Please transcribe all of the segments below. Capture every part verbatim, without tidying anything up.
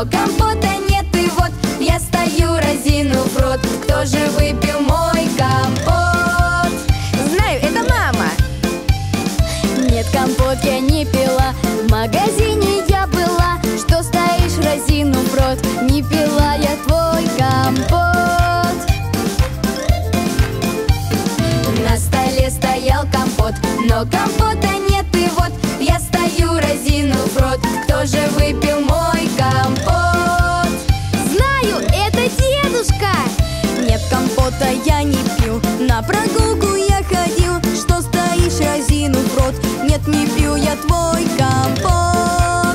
но компота нет. И вот я стою, разинув рот. Кто же выпил мой компот? Знаю, это мама. Нет, компот я не пила. В магазине я была. Что стоишь, разинув рот? Не пила я твой компот. На столе стоял компот, но компота нет. И вот я стою, разинув рот. Кто же выпил мой компот? Знаю, это дедушка. Нет, компота я не пил. На прогулку я ходил. Что стоишь, разинув рот? Нет, не пью я твой компот.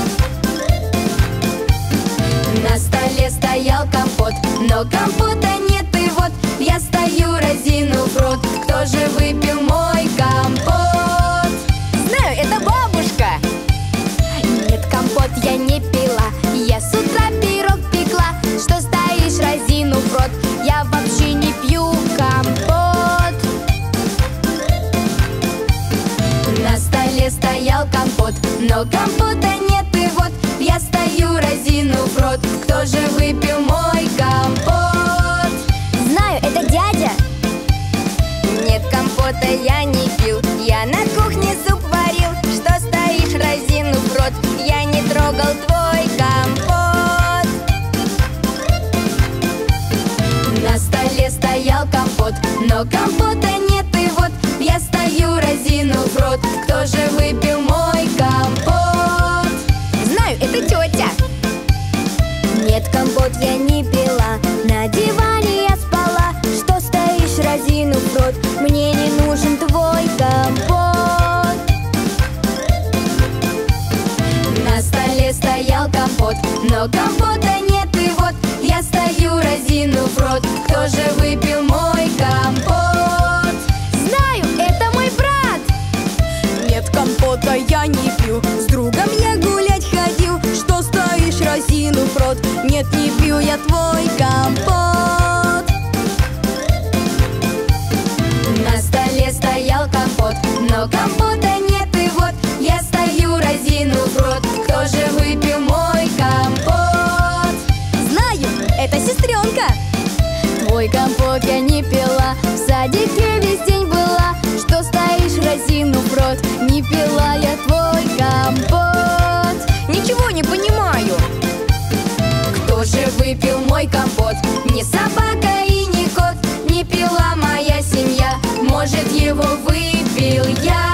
На столе стоял компот, но компота нет. И вот я стою, разинув рот. Кто же выпил мой компот? Знаю, это бабушка. Нет, компот я не пила. Я с утра пирог пекла. Что стоишь, разинув рот? Я вообще не пью компот. На столе стоял компот, но компота нет. И вот я стою, разинув рот. Кто же выпил мой компот? Знаю, это дядя. Нет, компота я не пил. Я на кухне суп варил. Что стоишь, разинув рот? Я не трогал твой компот. На столе стоял компот, но компота нет. И вот я стою, разинув рот. Кто же выпил мой компот? Знаю, это тетя. Нет, компот я не пила. На диване я спала. Что стоишь, разинув рот? Мне не нужен твой компот. На столе стоял компот, но компота нет. И вот я стою, разинув рот. Кто же выпил мой компот? Знаю, это мой брат. Нет, компота я не пью. С другом я гулять ходил. Что стоишь, разинув рот? Нет, не пью я твой компот. На столе стоял компот, но компота нет. И вот я стою, разинув рот. Кто же выпил мой компот? Знаю, это сестренка. Твой компот я не пила. В садике весь день была. Что стоишь, разинув рот? Не пила я твой компот. Ничего не понимаю. Кто же выпил мой компот? Не собака и не кот. Не пила моя семья. Может, его выпил я.